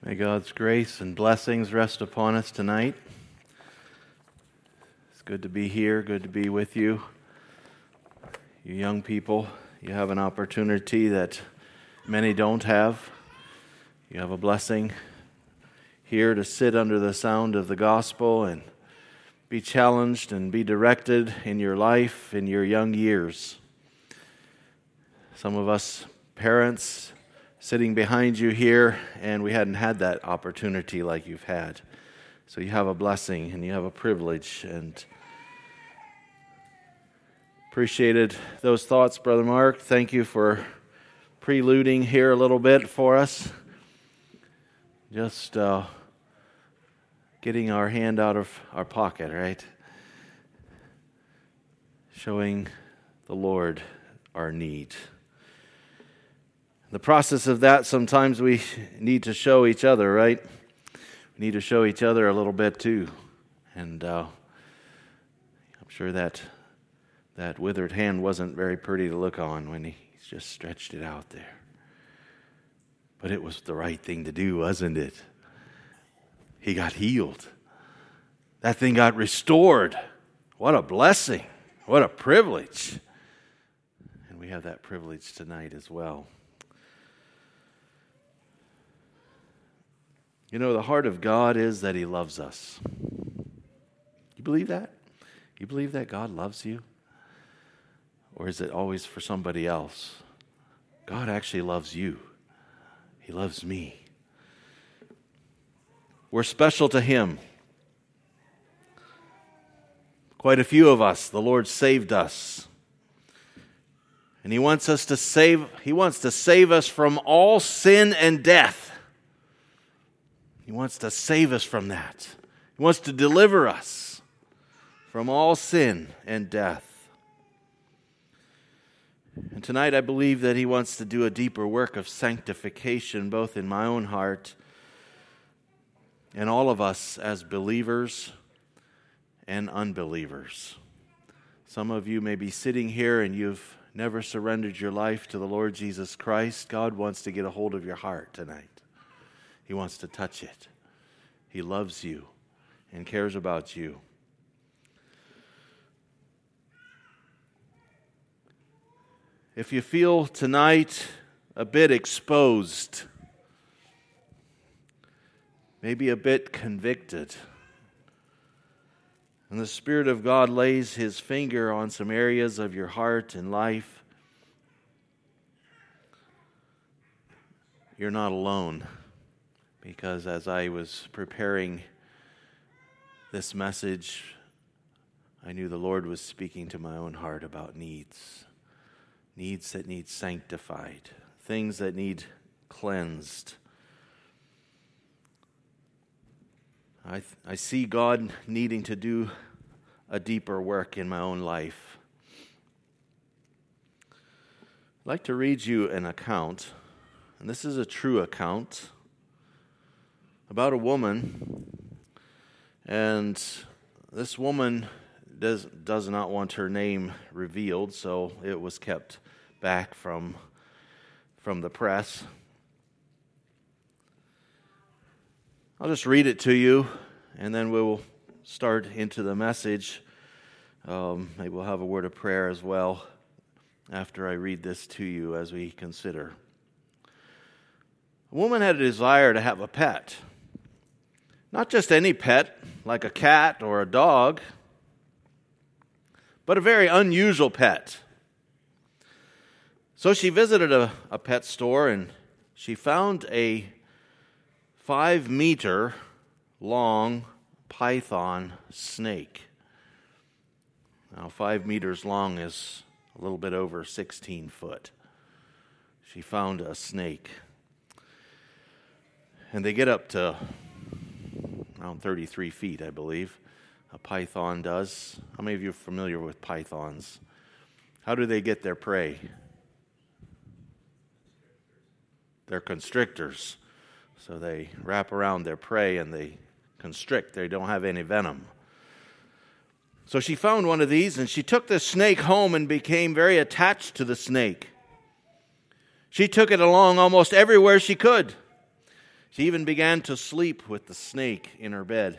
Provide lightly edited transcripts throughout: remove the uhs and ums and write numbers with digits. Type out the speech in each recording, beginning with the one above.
May God's grace and blessings rest upon us tonight. It's good to be here, good to be with you. You young people, you have an opportunity that many don't have. You have a blessing here to sit under the sound of the gospel and be challenged and be directed in your life, in your young years. Some of us parents sitting behind you here, and we hadn't had that opportunity like you've had. So you have a blessing and you have a privilege, and appreciated those thoughts, Brother Mark. Thank you for preluding here a little bit for us. Just getting our hand out of our pocket, right? Showing the Lord our need. The process of that, sometimes we need to show each other, right? We need to show each other a little bit too. And I'm sure that withered hand wasn't very pretty to look on when he just stretched it out there. But it was the right thing to do, wasn't it? He got healed. That thing got restored. What a blessing. What a privilege. And we have that privilege tonight as well. You know, the heart of God is that He loves us. You believe that? You believe that God loves you? Or is it always for somebody else? God actually loves you. He loves me. We're special to Him. Quite a few of us, the Lord saved us. And He wants to save us from all sin and death. He wants to save us from that. He wants to deliver us from all sin and death. And tonight I believe that He wants to do a deeper work of sanctification, both in my own heart and all of us as believers and unbelievers. Some of you may be sitting here and you've never surrendered your life to the Lord Jesus Christ. God wants to get a hold of your heart tonight. He wants to touch it. He loves you and cares about you. If you feel tonight a bit exposed, maybe a bit convicted, and the Spirit of God lays His finger on some areas of your heart and life, you're not alone. Because as I was preparing this message, I knew the Lord was speaking to my own heart about needs that need sanctified, things that need cleansed. I see God needing to do a deeper work in my own life. I'd like to read you an account, and this is a true account, about a woman, and this woman does not want her name revealed, so it was kept back from the press. I'll just read it to you, and then we'll start into the message. Maybe we'll have a word of prayer as well after I read this to you as we consider. A woman had a desire to have a pet. Not just any pet, like a cat or a dog, but a very unusual pet. So she visited a pet store and she found a 5-meter long python snake. Now 5 meters long is a little bit over 16 foot. She found a snake. And they get up to around 33 feet, I believe. A python does. How many of you are familiar with pythons? How do they get their prey? They're constrictors. So they wrap around their prey and they constrict. They don't have any venom. So she found one of these and she took the snake home and became very attached to the snake. She took it along almost everywhere she could. She even began to sleep with the snake in her bed.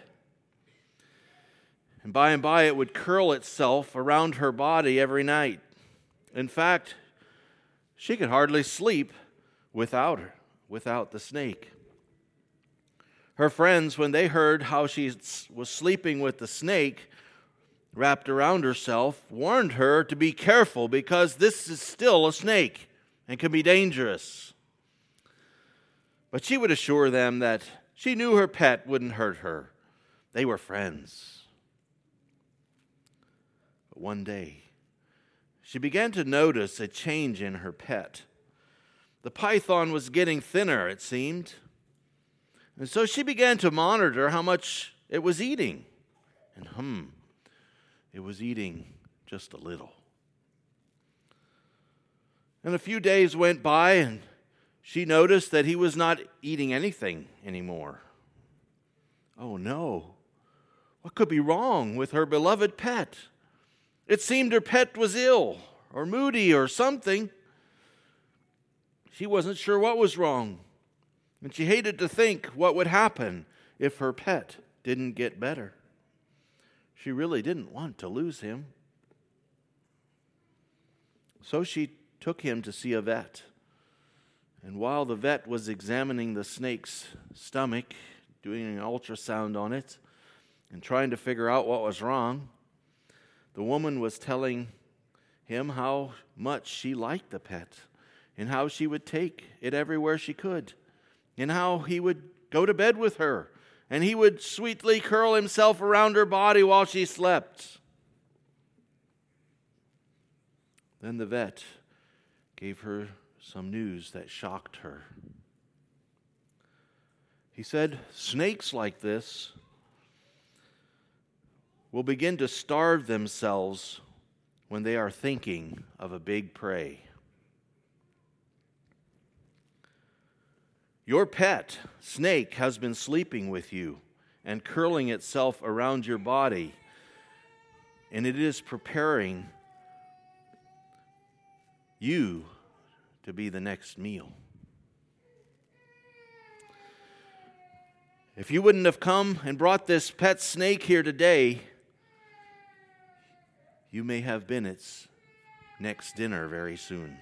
And by it would curl itself around her body every night. In fact, she could hardly sleep without the snake. Her friends, when they heard how she was sleeping with the snake wrapped around herself, warned her to be careful because this is still a snake and can be dangerous. But she would assure them that she knew her pet wouldn't hurt her. They were friends. But one day, she began to notice a change in her pet. The python was getting thinner, it seemed. And so she began to monitor how much it was eating. And it was eating just a little. And a few days went by, and she noticed that he was not eating anything anymore. Oh no, what could be wrong with her beloved pet? It seemed her pet was ill or moody or something. She wasn't sure what was wrong, and she hated to think what would happen if her pet didn't get better. She really didn't want to lose him. So she took him to see a vet. And while the vet was examining the snake's stomach, doing an ultrasound on it, and trying to figure out what was wrong, the woman was telling him how much she liked the pet, and how she would take it everywhere she could, and how he would go to bed with her, and he would sweetly curl himself around her body while she slept. Then the vet gave her some news that shocked her. He said, snakes like this will begin to starve themselves when they are thinking of a big prey. Your pet, snake, has been sleeping with you and curling itself around your body, and it is preparing you to be the next meal. If you wouldn't have come and brought this pet snake here today, you may have been its next dinner very soon.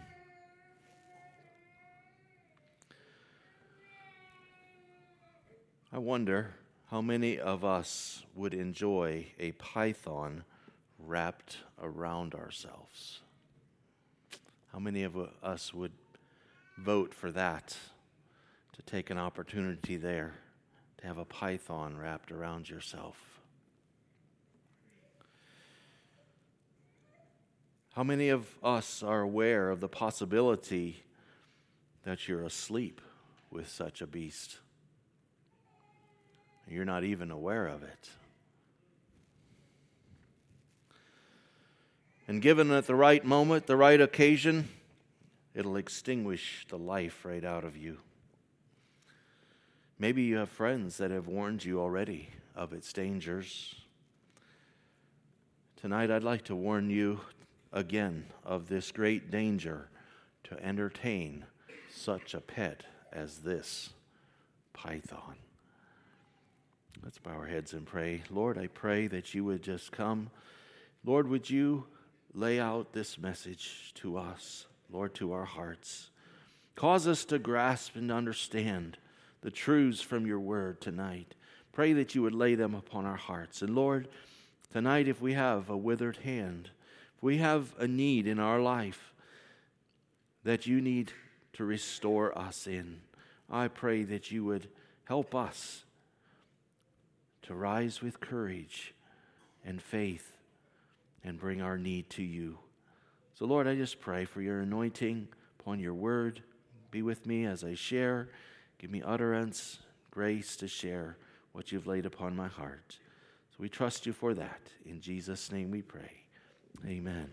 I wonder how many of us would enjoy a python wrapped around ourselves. How many of us would vote for that, to take an opportunity there, to have a python wrapped around yourself? How many of us are aware of the possibility that you're asleep with such a beast? You're not even aware of it. And given at the right moment, the right occasion, it'll extinguish the life right out of you. Maybe you have friends that have warned you already of its dangers. Tonight, I'd like to warn you again of this great danger to entertain such a pet as this python. Let's bow our heads and pray. Lord, I pray that you would just come. Lord, would you lay out this message to us, Lord, to our hearts. Cause us to grasp and understand the truths from your word tonight. Pray that you would lay them upon our hearts. And Lord, tonight if we have a withered hand, if we have a need in our life that you need to restore us in, I pray that you would help us to rise with courage and faith and bring our need to you. So Lord, I just pray for your anointing upon your word. Be with me as I share. Give me utterance, grace to share what you've laid upon my heart. So we trust you for that. In Jesus' name we pray. Amen.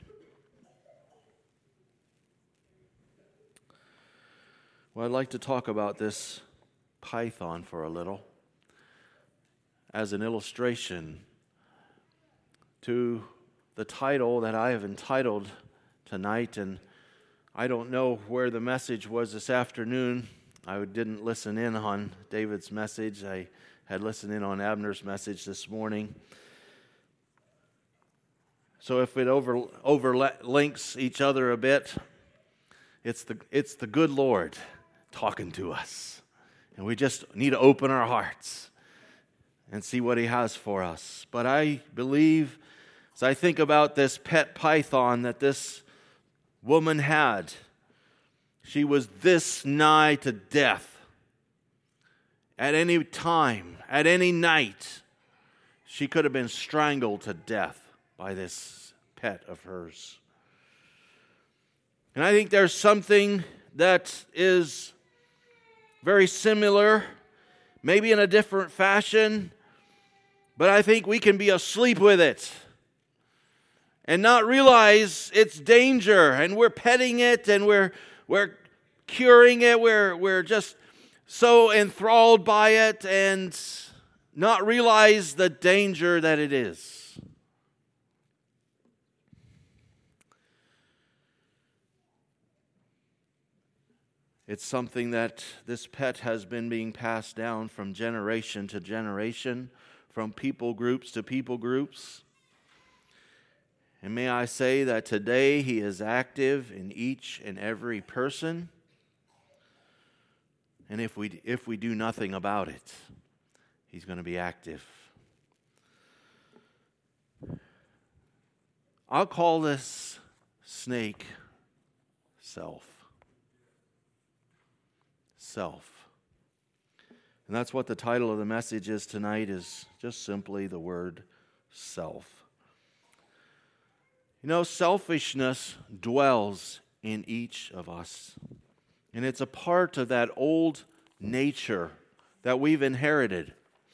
Well, I'd like to talk about this python for a little as an illustration to the title that I have entitled tonight. And I don't know where the message was this afternoon. I didn't listen in on David's message. I had listened in on Abner's message this morning. So if it overlinks each other a bit, it's the good Lord talking to us. And we just need to open our hearts and see what He has for us. But I believe, as I think about this pet python that this woman had, she was this nigh to death. At any time, at any night, she could have been strangled to death by this pet of hers. And I think there's something that is very similar, maybe in a different fashion, but I think we can be asleep with it and not realize its danger, and we're petting it and we're curing it, we're just so enthralled by it and not realize the danger that it is. It's something that this pet has been being passed down from generation to generation, from people groups to people groups. And may I say that today he is active in each and every person. And if we do nothing about it, he's going to be active. I'll call this snake self. Self. And that's what the title of the message is tonight, is just simply the word self. You know, selfishness dwells in each of us. And it's a part of that old nature that we've inherited.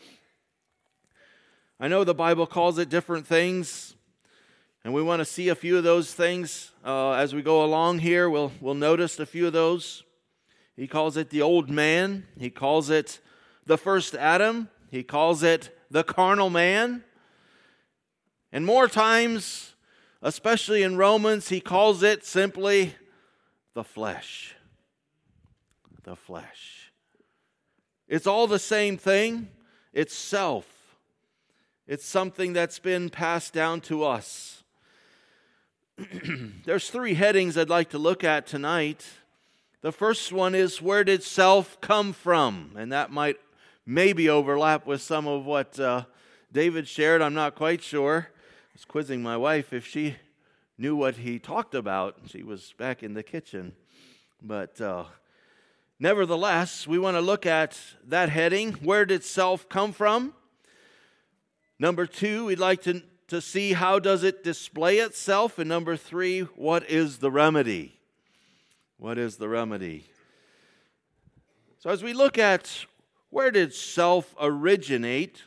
I know the Bible calls it different things, and we want to see a few of those things as we go along here. We'll notice a few of those. He calls it the old man. He calls it the first Adam. He calls it the carnal man. And more times, especially in Romans, he calls it simply the flesh. The flesh. It's all the same thing. It's self. It's something that's been passed down to us. There's 3 headings I'd like to look at tonight. The first one is, where did self come from? And that might maybe overlap with some of what David shared. I'm not quite sure. I was quizzing my wife if she knew what he talked about. She was back in the kitchen. But nevertheless, we want to look at that heading. Where did self come from? Number 2, we'd like to see how does it display itself. And number 3, what is the remedy? What is the remedy? So as we look at where did self originate,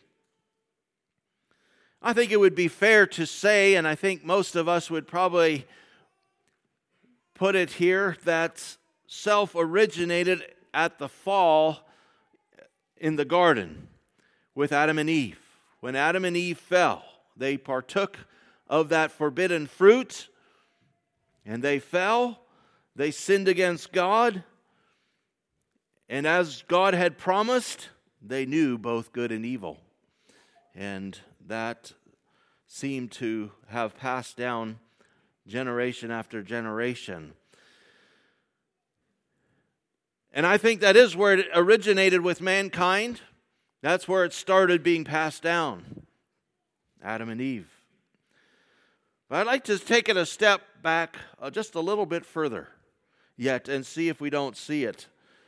I think it would be fair to say, and I think most of us would probably put it here, that self originated at the fall in the garden with Adam and Eve. When Adam and Eve fell, they partook of that forbidden fruit, and they fell. They sinned against God, and as God had promised, they knew both good and evil. And that seemed to have passed down generation after generation. And I think that is where it originated with mankind. That's where it started being passed down. Adam and Eve. But I'd like to take it a step back just a little bit further yet and see if we don't see it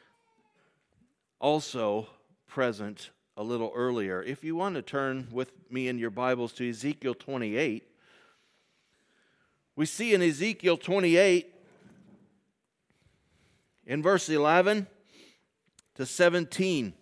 also present a little earlier. If you want to turn with me in your Bibles to Ezekiel 28, we see in Ezekiel 28 in verse 11 to 17.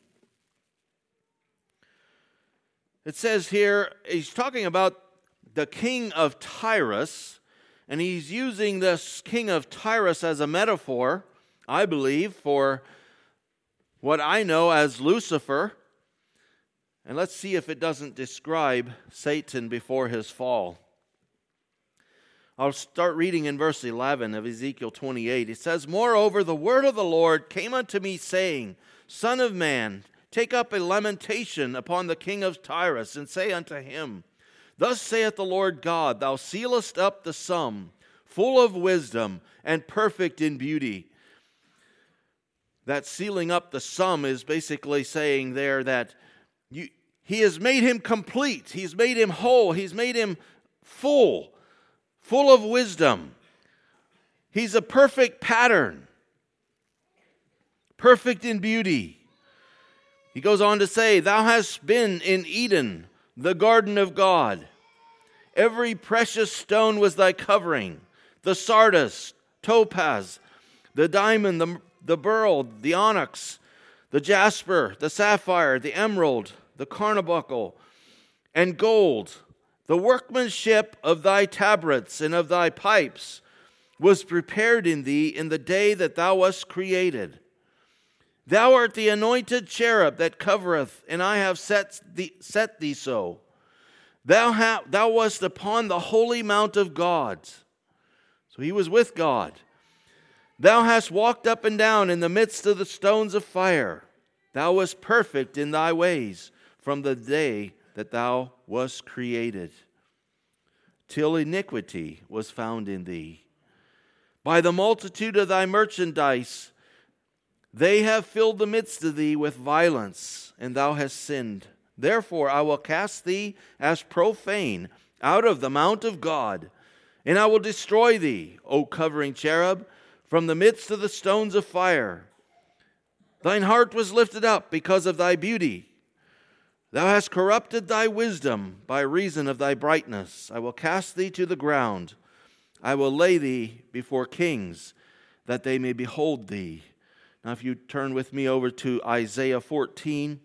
It says here, he's talking about the king of Tyrus, and he's using this king of Tyrus as a metaphor, I believe, for what I know as Lucifer. And let's see if it doesn't describe Satan before his fall. I'll start reading in verse 11 of Ezekiel 28. It says, "Moreover, the word of the Lord came unto me, saying, Son of man, take up a lamentation upon the king of Tyrus, and say unto him, Thus saith the Lord God, Thou sealest up the sum, full of wisdom, and perfect in beauty." That sealing up the sum is basically saying there that He has made him complete. He's made him whole. He's made him full of wisdom. He's a perfect pattern, perfect in beauty. He goes on to say, "Thou hast been in Eden, the garden of God. Every precious stone was thy covering, the sardius, topaz, the diamond, the beryl, the onyx, the jasper, the sapphire, the emerald, the carbuncle, and gold. The workmanship of thy tabrets and of thy pipes was prepared in thee in the day that thou wast created. Thou art the anointed cherub that covereth, and I have set thee so. Thou wast upon the holy mount of God." So he was with God. "Thou hast walked up and down in the midst of the stones of fire. Thou wast perfect in thy ways from the day that thou wast created, till iniquity was found in thee. By the multitude of thy merchandise, they have filled the midst of thee with violence, and thou hast sinned. Therefore I will cast thee as profane out of the mount of God, and I will destroy thee, O covering cherub, from the midst of the stones of fire. Thine heart was lifted up because of thy beauty. Thou hast corrupted thy wisdom by reason of thy brightness. I will cast thee to the ground. I will lay thee before kings, that they may behold thee." Now if you turn with me over to Isaiah 14.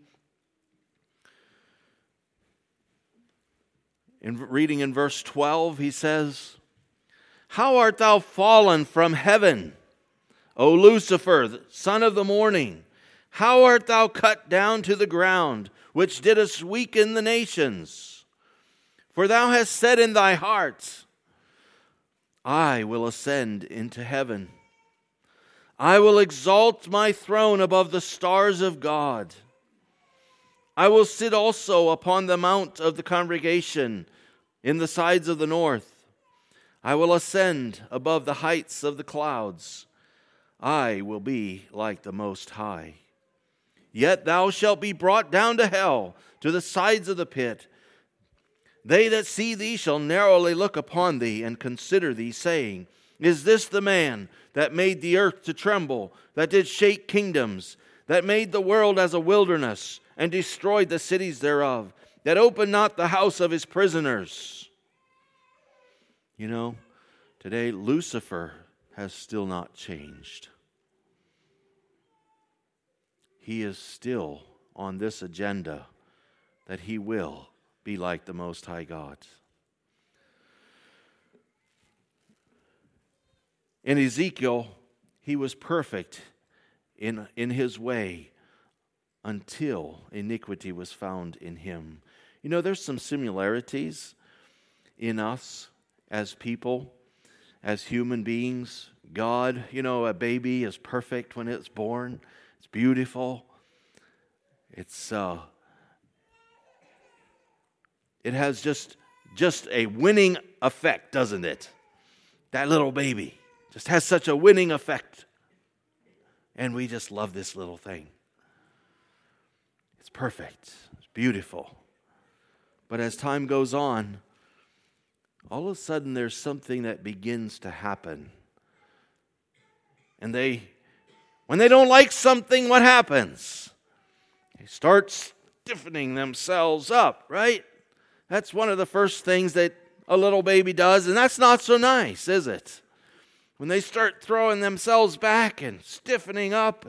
Reading in verse 12, he says, "How art thou fallen from heaven, O Lucifer, the son of the morning? How art thou cut down to the ground, which didst weaken the nations? For thou hast said in thy heart, I will ascend into heaven. I will exalt my throne above the stars of God. I will sit also upon the mount of the congregation in the sides of the north. I will ascend above the heights of the clouds. I will be like the Most High. Yet thou shalt be brought down to hell, to the sides of the pit. They that see thee shall narrowly look upon thee and consider thee, saying, Is this the man that made the earth to tremble, that did shake kingdoms, that made the world as a wilderness, and destroyed the cities thereof, that opened not the house of his prisoners?" You know, today Lucifer has still not changed. He is still on this agenda that he will be like the Most High God. In Ezekiel, he was perfect in his way until iniquity was found in him. You know, there's some similarities in us as people, as human beings. God, you know, a baby is perfect when it's born. It's beautiful. It has just a winning effect, doesn't it? That little baby just has such a winning effect. And we just love this little thing. It's perfect. It's beautiful. But as time goes on, all of a sudden there's something that begins to happen. And when they don't like something, what happens? They start stiffening themselves up, right? That's one of the first things that a little baby does, and that's not so nice, is it? When they start throwing themselves back and stiffening up.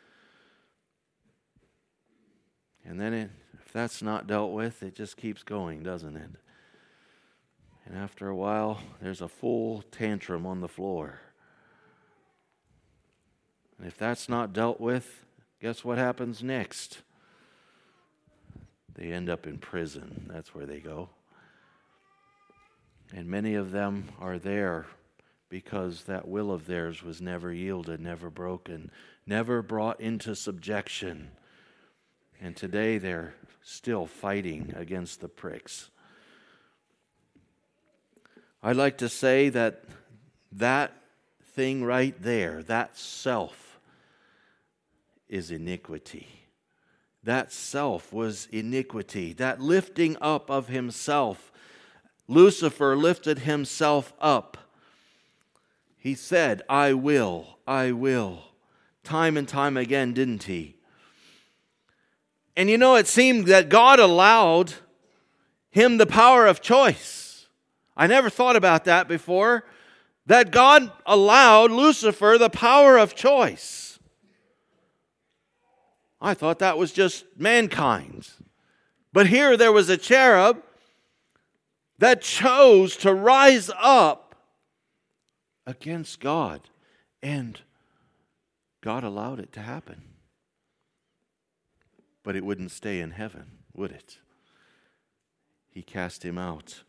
And then if that's not dealt with, it just keeps going, doesn't it? And after a while, there's a full tantrum on the floor. And if that's not dealt with, guess what happens next? They end up in prison. That's where they go. And many of them are there because that will of theirs was never yielded, never broken, never brought into subjection. And today they're still fighting against the pricks. I'd like to say that thing right there, that self, is iniquity. That self was iniquity. That lifting up of himself. Lucifer lifted himself up. He said, I will, time and time again, didn't he? And it seemed that God allowed him the power of choice. I never thought about that before, that God allowed Lucifer the power of choice. I thought that was just mankind. But here there was a cherub that chose to rise up against God. And God allowed it to happen. But it wouldn't stay in heaven, would it? He cast him out.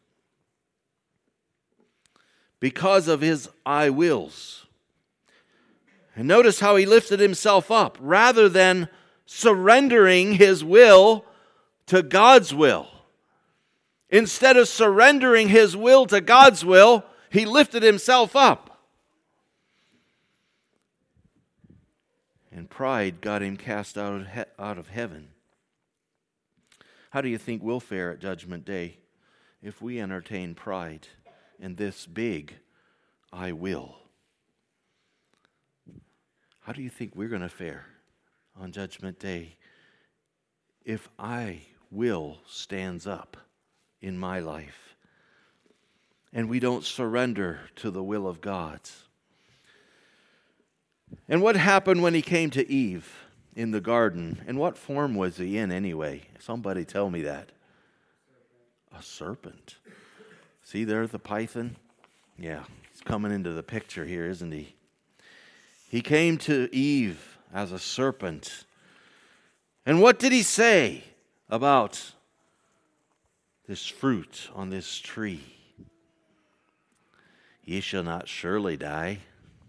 Because of his I wills. And notice how he lifted himself up. Rather than surrendering his will to God's will. Instead of surrendering his will to God's will, he lifted himself up. And pride got him cast out of heaven. How do you think we'll fare at Judgment Day if we entertain pride and this big I will? How do you think we're going to fare on Judgment Day if I will stands up in my life and we don't surrender to the will of God? And what happened when he came to Eve in the garden? And what form was he in anyway? Somebody tell me that. A serpent. See there the python? Yeah, he's coming into the picture here, isn't he? He came to Eve as a serpent. And what did he say about this fruit on this tree? Ye shall not surely die.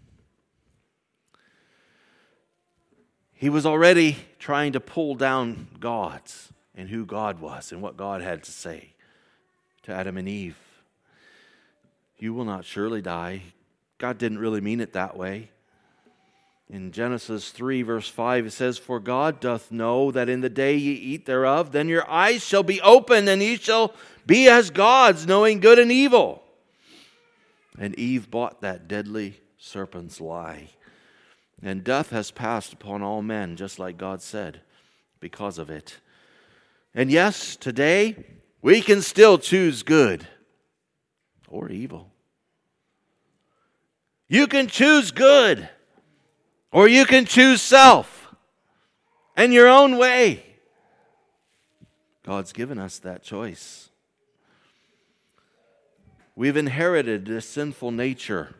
He was already trying to pull down God and who God was and what God had to say to Adam and Eve. You will not surely die. God didn't really mean it that way. In Genesis 3 verse 5 it says, For God doth know that in the day ye eat thereof, then your eyes shall be opened, and ye shall be as gods, knowing good and evil. And Eve bought that deadly serpent's lie. And death has passed upon all men, just like God said, because of it. And yes, today, we can still choose good or evil. You can choose good, or you can choose self and your own way. God's given us that choice. We've inherited this sinful nature,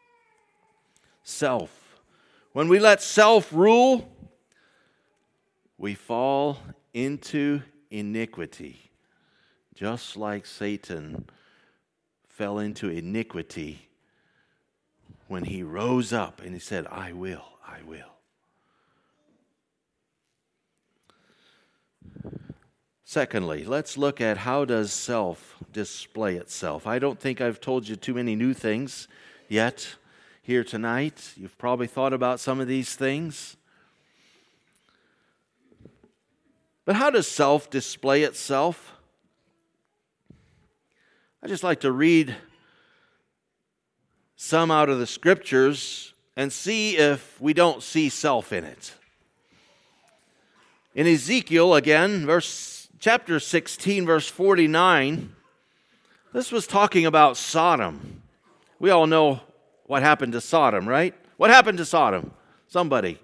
self. When we let self rule, we fall into iniquity, just like Satan fell into iniquity when he rose up and he said, I will. Secondly, let's look at how does self display itself. I don't think I've told you too many new things yet here tonight. You've probably thought about some of these things. But how does self display itself? I just like to read some out of the scriptures and see if we don't see self in it. In Ezekiel, again, chapter 16, verse 49, this was talking about Sodom. We all know what happened to Sodom, right? What happened to Sodom? Somebody.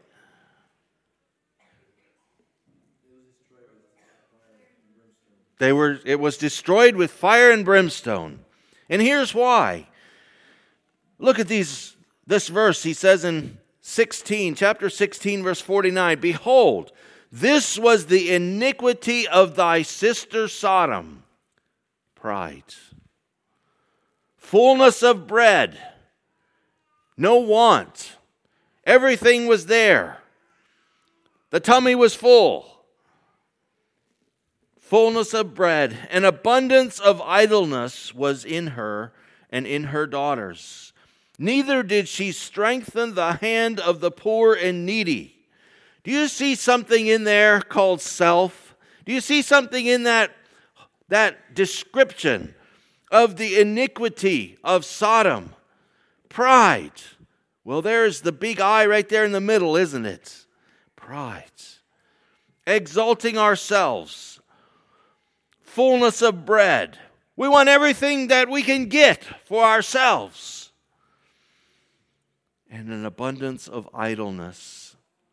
It was destroyed with fire and brimstone. And here's why. Look at this verse. He says in chapter 16, verse 49, Behold, this was the iniquity of thy sister Sodom, pride. fullness of bread, no want. Everything was there. The tummy was full. Fullness of bread, an abundance of idleness was in her and in her daughters. Neither did she strengthen the hand of the poor and needy. Do you see something in there called self? Do you see something in that description of the iniquity of Sodom? Pride. Well, there's the big I right there in the middle, isn't it? Pride. Exalting ourselves. Fullness of bread. We want everything that we can get for ourselves. And an abundance of idleness.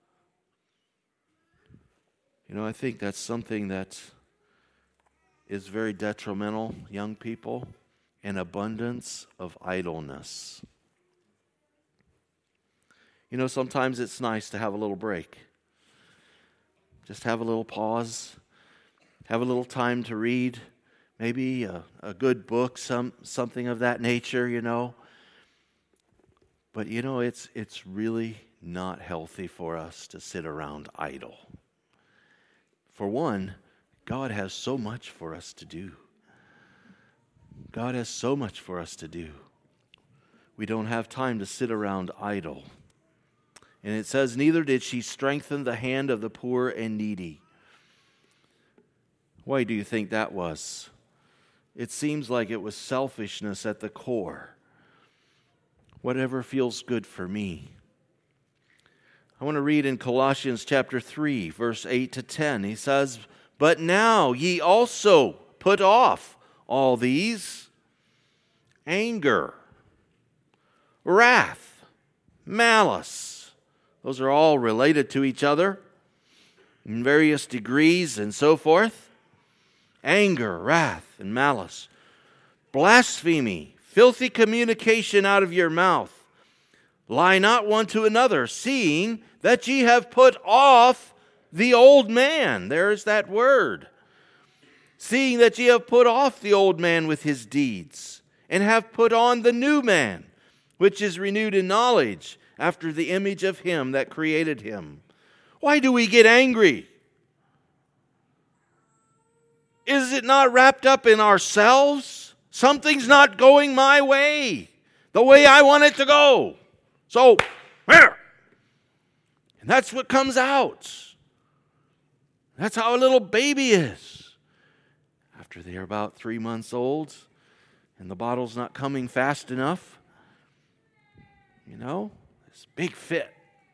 I think that's something that is very detrimental, young people. An abundance of idleness. Sometimes it's nice to have a little break. Just have a little pause. Have a little time to read. Maybe a good book, something of that nature, But it's really not healthy for us to sit around idle. For one, God has so much for us to do. God has so much for us to do. We don't have time to sit around idle. And it says, neither did she strengthen the hand of the poor and needy. Why do you think that was? It seems like it was selfishness at the core. Whatever feels good for me. I want to read in Colossians chapter 3, verse 8 to 10. He says, but now ye also put off all these: anger, wrath, malice. Those are all related to each other in various degrees and so forth. Anger, wrath, and malice. Blasphemy, filthy communication out of your mouth. Lie not one to another, seeing that ye have put off the old man. There's that word. Seeing that ye have put off the old man with his deeds, and have put on the new man, which is renewed in knowledge, after the image of him that created him. Why do we get angry? Is it not wrapped up in ourselves? Something's not going my way, the way I want it to go. So, and that's what comes out. That's how a little baby is. After they're about 3 months old, and the bottle's not coming fast enough, this big fit.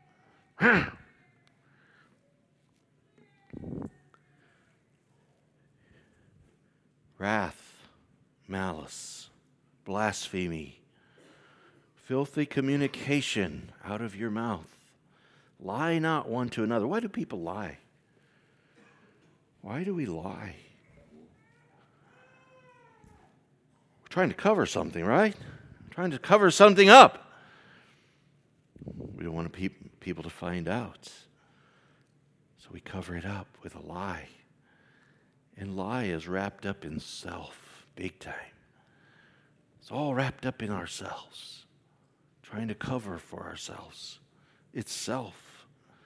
Wrath, malice, blasphemy, filthy communication out of your mouth. Lie not one to another. Why do people lie? Why do we lie? We're trying to cover something, right? We're trying to cover something up. We don't want people to find out. So we cover it up with a lie. And lie is wrapped up in self, big time. It's all wrapped up in ourselves. Trying to cover for ourselves. It's self.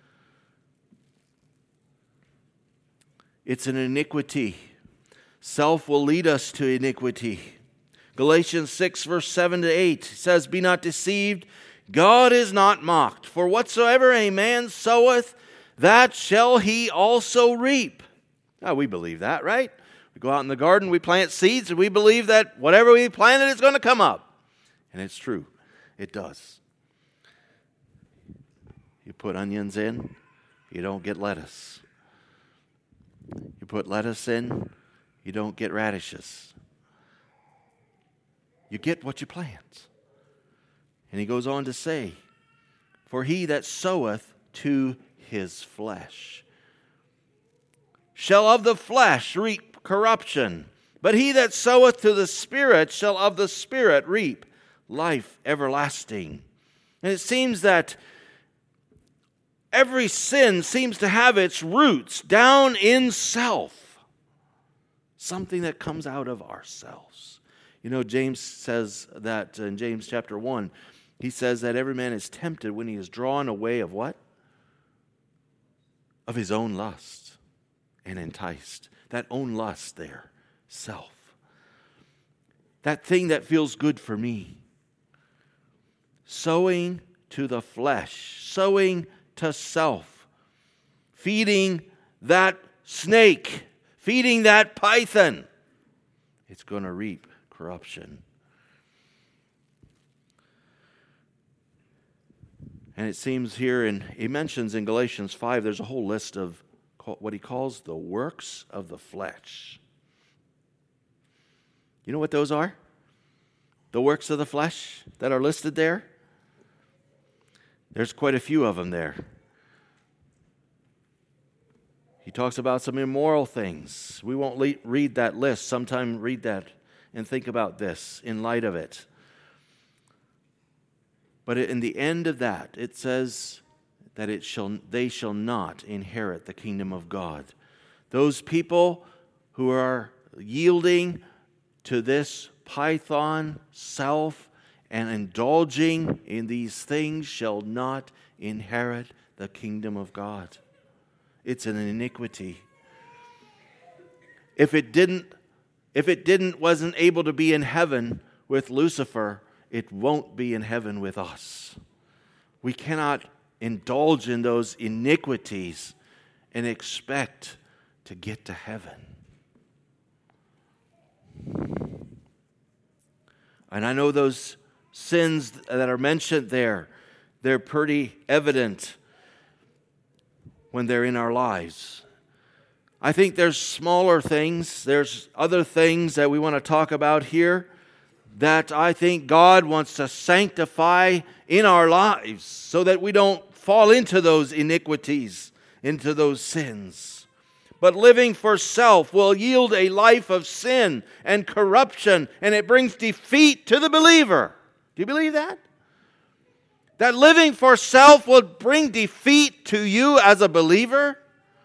It's an iniquity. Self will lead us to iniquity. Galatians 6, verse 7 to 8 says, be not deceived, God is not mocked. For whatsoever a man soweth, that shall he also reap. Now, we believe that, right? We go out in the garden, we plant seeds, and we believe that whatever we planted is going to come up. And it's true. It does. You put onions in, you don't get lettuce. You put lettuce in, you don't get radishes. You get what you plant. And he goes on to say, for he that soweth to his flesh shall of the flesh reap corruption, but he that soweth to the Spirit shall of the Spirit reap life everlasting. And it seems that every sin seems to have its roots down in self. Something that comes out of ourselves. You know, James says that in James chapter 1, he says that every man is tempted when he is drawn away of what? Of his own lust and enticed. That own lust there, self. That thing that feels good for me. Sowing to the flesh, sowing to self, feeding that snake, feeding that python. It's going to reap corruption. And it seems here, he mentions in Galatians 5, there's a whole list of what he calls the works of the flesh. You know what those are? The works of the flesh that are listed there? There's quite a few of them there. He talks about some immoral things. We won't read that list. Sometime read that and think about this in light of it. But in the end of that, it says that they shall not inherit the kingdom of God. Those people who are yielding to this python, self, and indulging in these things shall not inherit the kingdom of God. It's an iniquity. If it wasn't able to be in heaven with Lucifer, it won't be in heaven with us. We cannot indulge in those iniquities and expect to get to heaven. And I know those sins that are mentioned there, they're pretty evident when they're in our lives. I think there's smaller things, there's other things that we want to talk about here that I think God wants to sanctify in our lives so that we don't fall into those iniquities, into those sins. But living for self will yield a life of sin and corruption, and it brings defeat to the believer. Do you believe that? That living for self will bring defeat to you as a believer?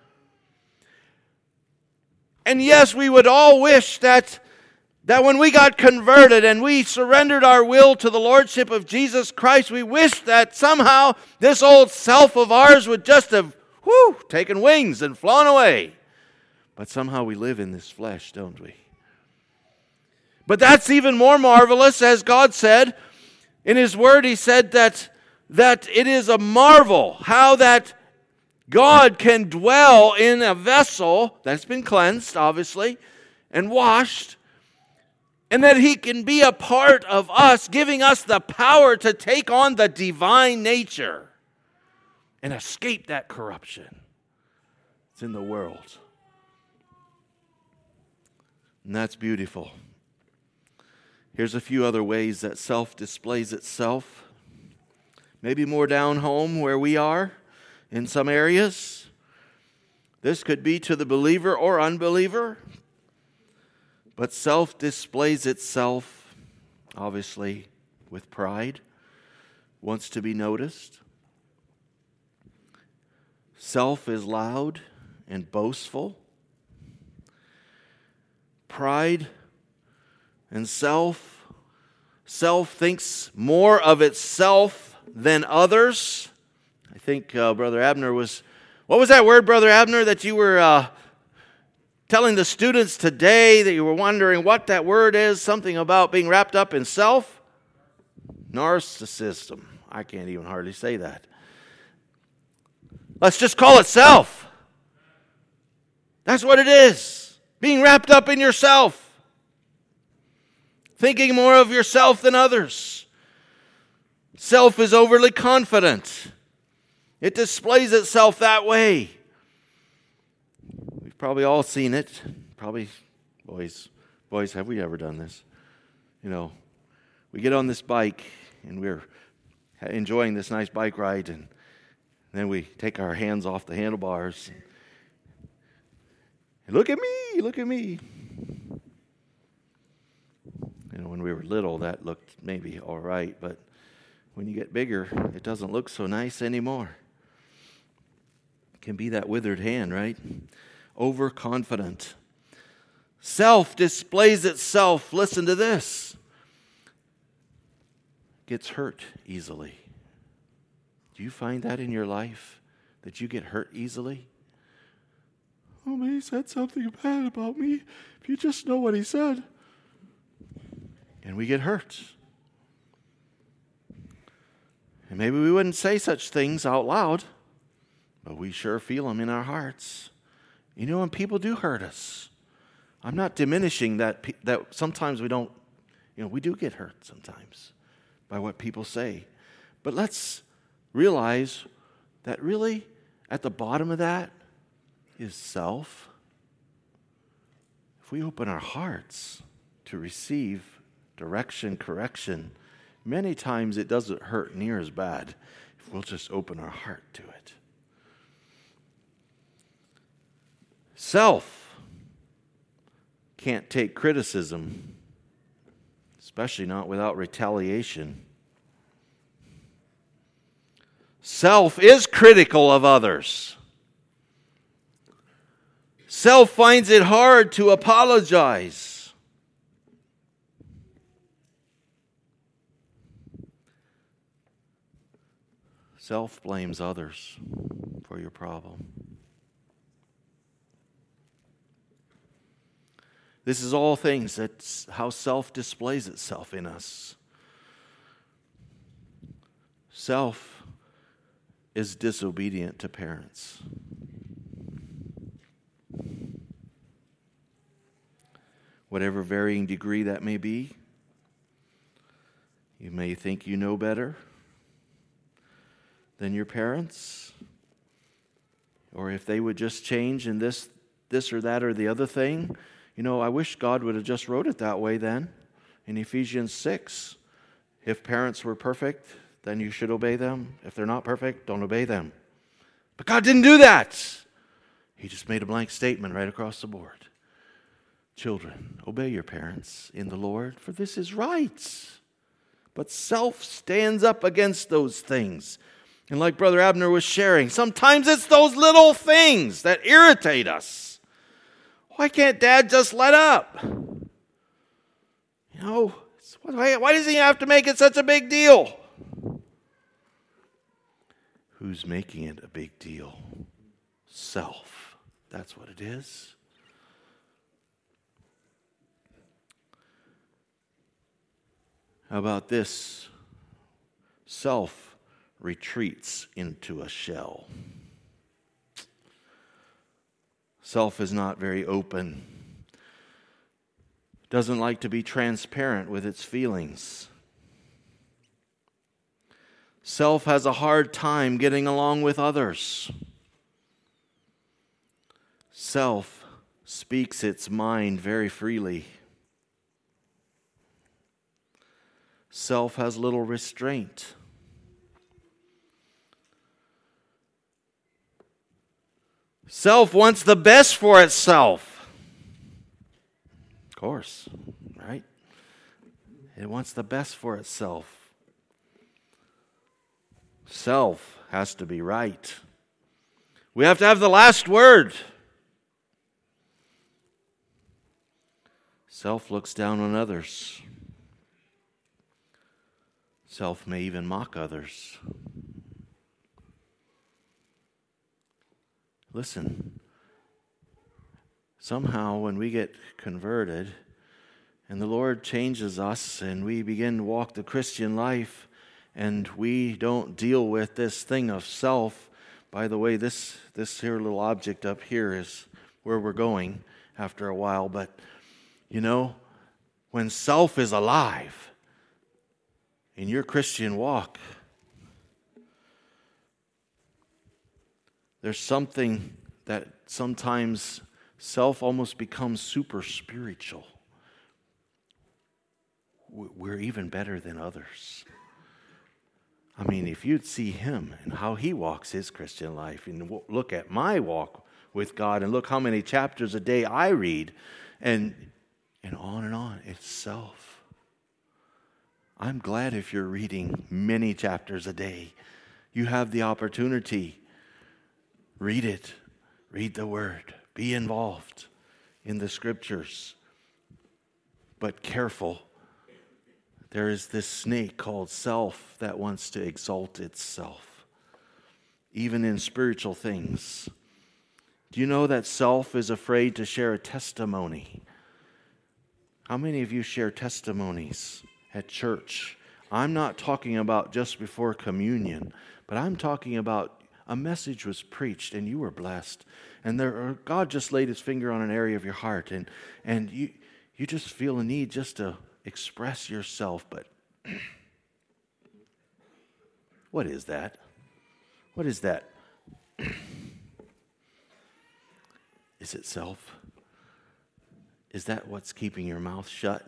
And yes, we would all wish that when we got converted and we surrendered our will to the Lordship of Jesus Christ, we wish that somehow this old self of ours would just have taken wings and flown away. But somehow we live in this flesh, don't we? But that's even more marvelous, as God said in His Word. He said that it is a marvel how that God can dwell in a vessel that's been cleansed, obviously, and washed, and that He can be a part of us, giving us the power to take on the divine nature and escape that corruption that's in the world. And that's beautiful. Here's a few other ways that self displays itself. Maybe more down home where we are in some areas. This could be to the believer or unbeliever. But self displays itself, obviously, with pride. Wants to be noticed. Self is loud and boastful. Pride and self thinks more of itself than others. I think Brother Abner was... What was that word, Brother Abner, that you were telling the students today, that you were wondering what that word is? Something about being wrapped up in self? Narcissism. I can't even hardly say that. Let's just call it self. That's what it is. Being wrapped up in yourself. Thinking more of yourself than others. Self is overly confident. It displays itself that way. We've probably all seen it. Probably, boys, have we ever done this? You know, we get on this bike and we're enjoying this nice bike ride, and then we take our hands off the handlebars. And look at me. You know, when we were little, that looked maybe all right, but when you get bigger, it doesn't look so nice anymore. It can be that withered hand, right? Overconfident. Self displays itself, listen to this, gets hurt easily. Do you find that in your life, that you get hurt easily? Oh, man, he said something bad about me. If you just know what he said. And we get hurt. And maybe we wouldn't say such things out loud, but we sure feel them in our hearts. You know, when people do hurt us, I'm not diminishing that sometimes we don't, we do get hurt sometimes by what people say. But let's realize that really at the bottom of that is self. If we open our hearts to receive direction, correction, many times it doesn't hurt near as bad if we'll just open our heart to it. Self can't take criticism, especially not without retaliation. Self is critical of others. Self finds it hard to apologize. Self blames others for your problem. This is all things that's how self displays itself in us. Self is disobedient to parents. Whatever varying degree that may be, you may think you know better than your parents, or if they would just change in this or that or the other thing. I wish God would have just wrote it that way then in Ephesians 6. If parents were perfect, then you should obey them. If they're not perfect, don't obey them. But God didn't do that. He just made a blank statement right across the board. Children, obey your parents in the Lord, for this is right. But self stands up against those things. And like Brother Abner was sharing, sometimes it's those little things that irritate us. Why can't Dad just let up? Why does he have to make it such a big deal? Who's making it a big deal? Self. That's what it is. How about this? Self retreats into a shell. Self is not very open. Doesn't like to be transparent with its feelings. Self has a hard time getting along with others. Self speaks its mind very freely. Self has little restraint. Self wants the best for itself. Of course, right? It wants the best for itself. Self has to be right. We have to have the last word. Self looks down on others. Self may even mock others. Listen, somehow when we get converted and the Lord changes us and we begin to walk the Christian life and we don't deal with this thing of self, by the way, this here little object up here is where we're going after a while, but when self is alive in your Christian walk, there's something that sometimes self almost becomes super spiritual. We're even better than others. I mean, if you'd see him and how he walks his Christian life, and look at my walk with God, and look how many chapters a day I read, and on, it's self. I'm glad if you're reading many chapters a day. You have the opportunity. Read it. Read the Word. Be involved. in the Scriptures. But careful, there is this snake called self that wants to exalt itself, even in spiritual things. Do you know that self is afraid to share a testimony? How many of you share testimonies at church? I'm not talking about just before communion, but I'm talking about a message was preached and you were blessed. And God just laid his finger on an area of your heart, and you just feel a need just to express yourself. But what is that? What is that? Is it self? Is that what's keeping your mouth shut?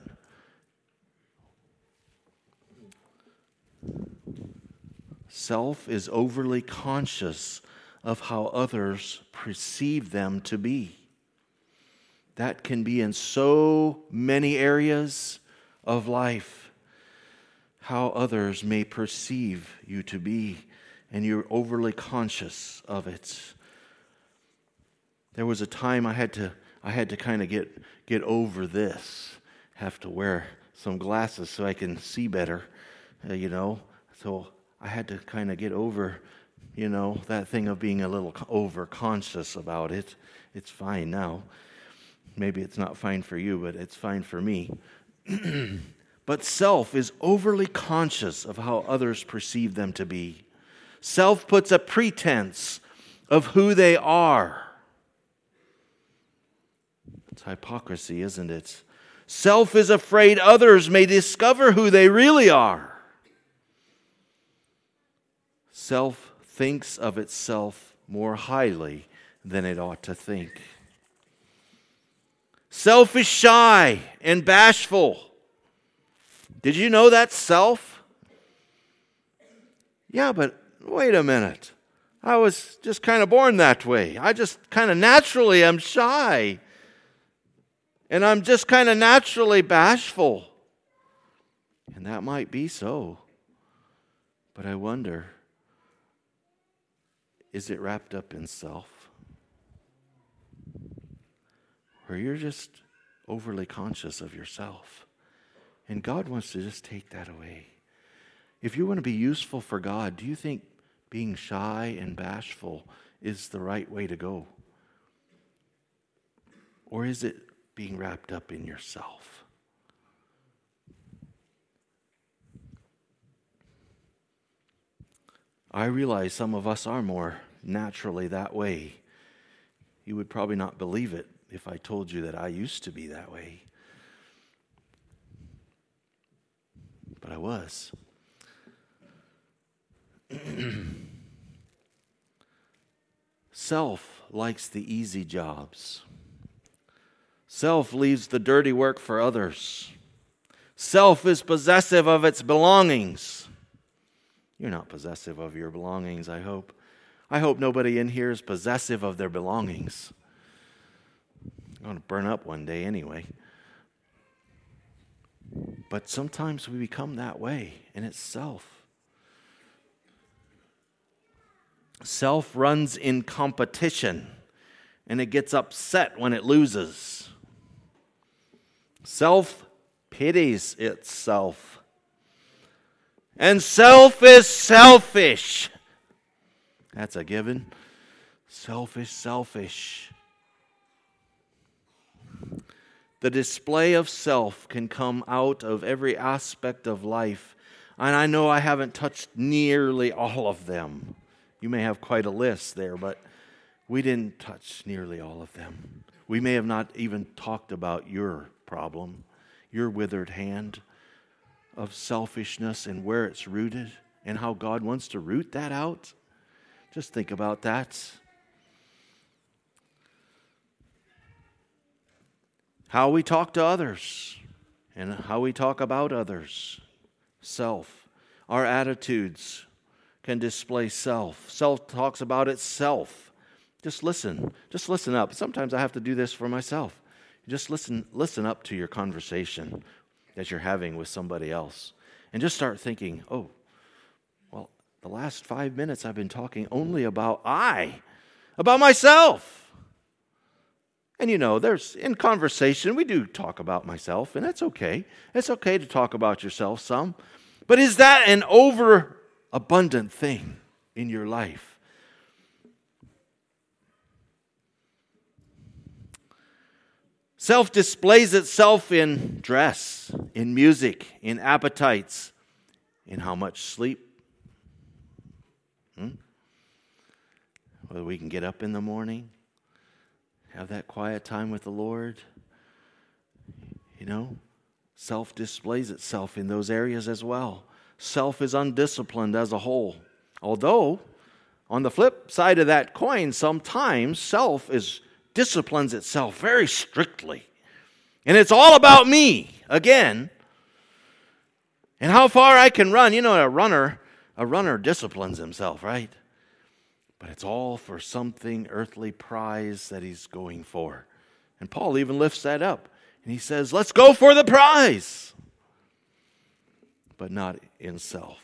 Self is overly conscious of how others perceive them to be. That can be in so many areas of life, how others may perceive you to be, and you're overly conscious of it. There was a time I had to kind of get over this. Have to wear some glasses so I can see better, So I had to kind of get over, that thing of being a little over-conscious about it. It's fine now. Maybe it's not fine for you, but it's fine for me. But self is overly conscious of how others perceive them to be. Self puts a pretense of who they are. It's hypocrisy, isn't it? Self is afraid others may discover who they really are. Self thinks of itself more highly than it ought to think. Self is shy and bashful. Did you know that's self? Yeah, but wait a minute. I was just kind of born that way. I just kind of naturally am shy. And I'm just kind of naturally bashful. And that might be so. But I wonder, is it wrapped up in self? Where you're just overly conscious of yourself. And God wants to just take that away. If you want to be useful for God, do you think being shy and bashful is the right way to go? Or is it being wrapped up in yourself? I realize some of us are more naturally that way. You would probably not believe it if I told you that I used to be that way. But I was. Self likes the easy jobs. Self leaves the dirty work for others. Self is possessive of its belongings. You're not possessive of your belongings, I hope. I hope nobody in here is possessive of their belongings. I'm going to burn up one day anyway. But sometimes we become that way, and it's self. Self runs in competition, and it gets upset when it loses. Self pities itself. And self is selfish. That's a given. Self is selfish. The display of self can come out of every aspect of life. And I know I haven't touched nearly all of them. You may have quite a list there, but we didn't touch nearly all of them. We may have not even talked about your problem, your withered hand of selfishness and where it's rooted and how God wants to root that out. Just think about that. How we talk to others and how we talk about others. Self. Our attitudes can display self. Self talks about itself. Just listen. Just listen up. Sometimes I have to do this for myself. Just listen up to your conversation that you're having with somebody else. And just start thinking, oh, well, the last 5 minutes I've been talking only about myself. And there's in conversation, we do talk about myself, and that's okay. It's okay to talk about yourself some. But is that an overabundant thing in your life? Self displays itself in dress, in music, in appetites, in how much sleep. Whether we can get up in the morning, have that quiet time with the Lord. Self displays itself in those areas as well. Self is undisciplined as a whole. Although, on the flip side of that coin, sometimes self disciplines itself very strictly. And it's all about me, again. And how far I can run. A runner disciplines himself, right? But it's all for something earthly prize that he's going for. And Paul even lifts that up. And he says, let's go for the prize. But not in self.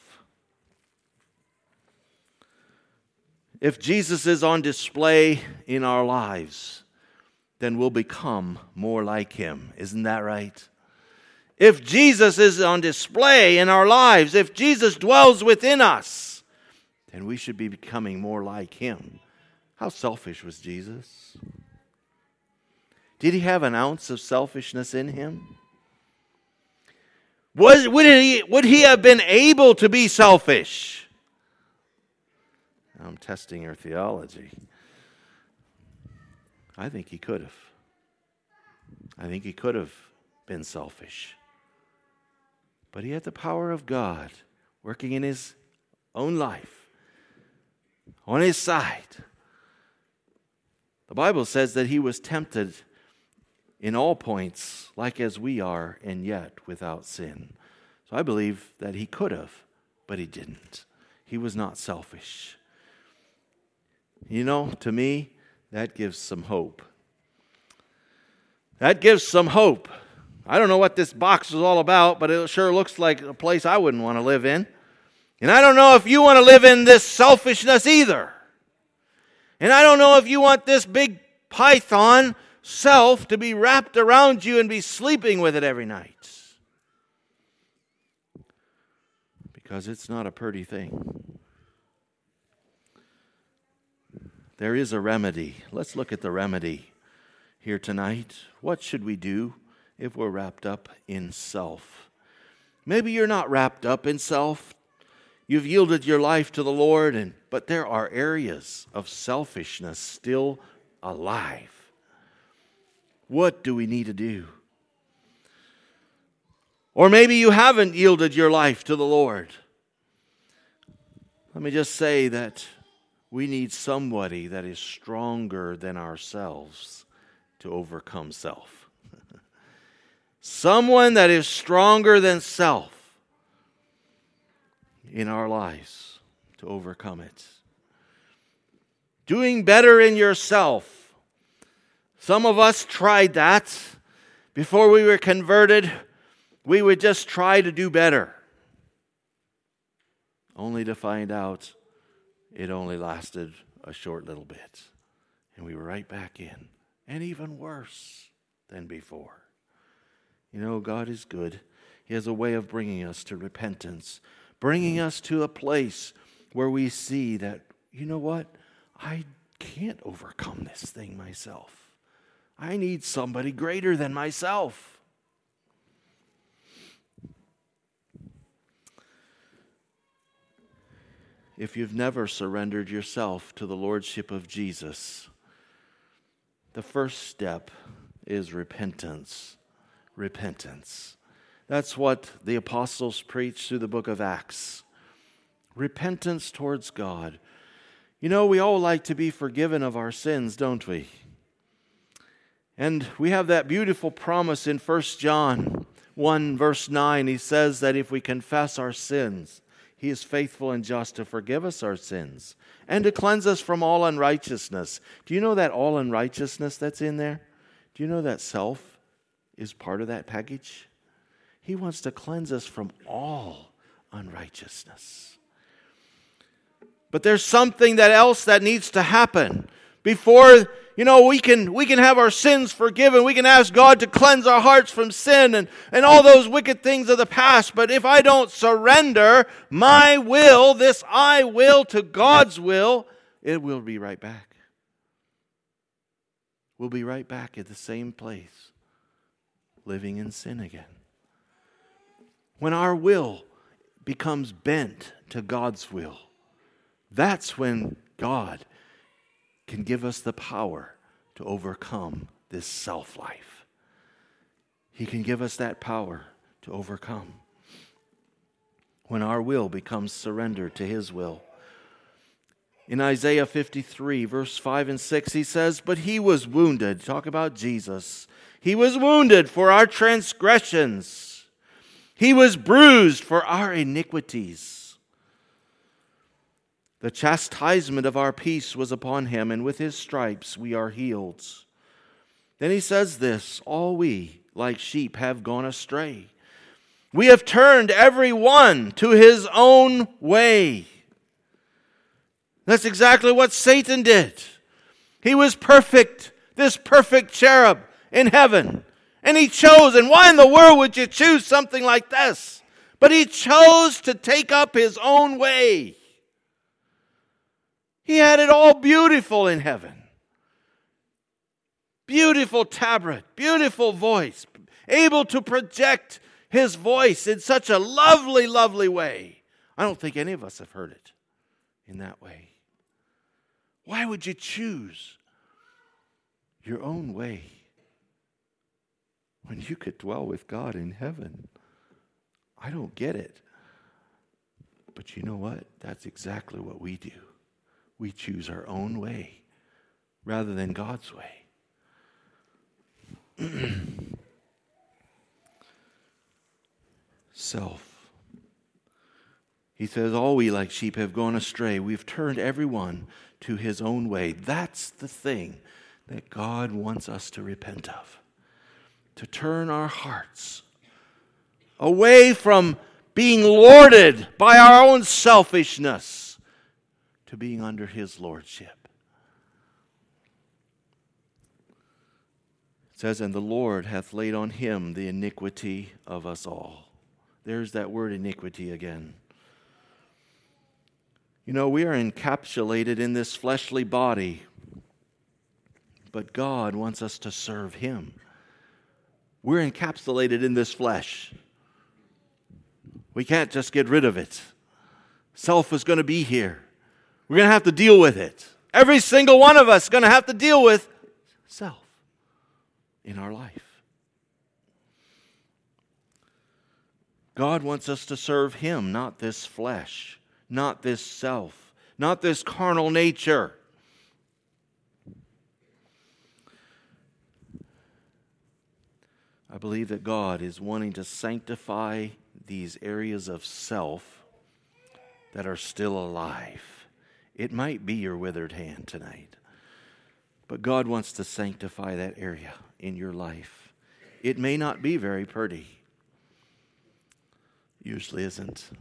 If Jesus is on display in our lives, then we'll become more like him. Isn't that right? If Jesus is on display in our lives, if Jesus dwells within us, then we should be becoming more like him. How selfish was Jesus? Did he have an ounce of selfishness in him? Would he have been able to be selfish? I'm testing your theology. I think he could have. I think he could have been selfish. But he had the power of God working in his own life, on his side. The Bible says that he was tempted in all points, like as we are, and yet without sin. So I believe that he could have, but he didn't. He was not selfish. To me, that gives some hope. That gives some hope. I don't know what this box is all about, but it sure looks like a place I wouldn't want to live in. And I don't know if you want to live in this selfishness either. And I don't know if you want this big python self to be wrapped around you and be sleeping with it every night. Because it's not a pretty thing. There is a remedy. Let's look at the remedy here tonight. What should we do if we're wrapped up in self? Maybe you're not wrapped up in self. You've yielded your life to the Lord, but there are areas of selfishness still alive. What do we need to do? Or maybe you haven't yielded your life to the Lord. Let me just say that we need somebody that is stronger than ourselves to overcome self. Someone that is stronger than self in our lives to overcome it. Doing better in yourself. Some of us tried that. Before we were converted, we would just try to do better. Only to find out it only lasted a short little bit. And we were right back in. And even worse than before. God is good. He has a way of bringing us to repentance. Bringing us to a place where we see that, I can't overcome this thing myself. I need somebody greater than myself. If you've never surrendered yourself to the Lordship of Jesus, the first step is repentance. Repentance. That's what the apostles preach through the book of Acts. Repentance towards God. We all like to be forgiven of our sins, don't we? And we have that beautiful promise in 1 John 1 verse 9. He says that if we confess our sins, He is faithful and just to forgive us our sins and to cleanse us from all unrighteousness. Do you know that all unrighteousness that's in there? Do you know that self is part of that package? He wants to cleanse us from all unrighteousness. But there's something else that needs to happen. Before, we can have our sins forgiven. We can ask God to cleanse our hearts from sin and all those wicked things of the past. But if I don't surrender my will, this I will, to God's will, it will be right back. We'll be right back at the same place, living in sin again. When our will becomes bent to God's will, that's when God can give us the power to overcome this self-life. He can give us that power to overcome when our will becomes surrendered to His will. In Isaiah 53, verse 5 and 6, he says, "But He was wounded," talk about Jesus, "He was wounded for our transgressions. He was bruised for our iniquities. The chastisement of our peace was upon Him, and with His stripes we are healed." Then he says this, "All we, like sheep, have gone astray. We have turned every one to his own way." That's exactly what Satan did. He was perfect, this perfect cherub in heaven. And he chose, and why in the world would you choose something like this? But he chose to take up his own way. He had it all beautiful in heaven. Beautiful tabret, beautiful voice, able to project his voice in such a lovely, lovely way. I don't think any of us have heard it in that way. Why would you choose your own way when you could dwell with God in heaven? I don't get it. But you know what? That's exactly what we do. We choose our own way rather than God's way. Self. He says, "All we like sheep have gone astray. We've turned everyone to his own way." That's the thing that God wants us to repent of. To turn our hearts away from being lorded by our own selfishness to being under His lordship. It says, "And the Lord hath laid on Him the iniquity of us all." There's that word iniquity again. We are encapsulated in this fleshly body, but God wants us to serve Him. We're encapsulated in this flesh. We can't just get rid of it. Self is going to be here. We're going to have to deal with it. Every single one of us is going to have to deal with self in our life. God wants us to serve Him, not this flesh, not this self, not this carnal nature. I believe that God is wanting to sanctify these areas of self that are still alive. It might be your withered hand tonight, but God wants to sanctify that area in your life. It may not be very pretty. Usually isn't.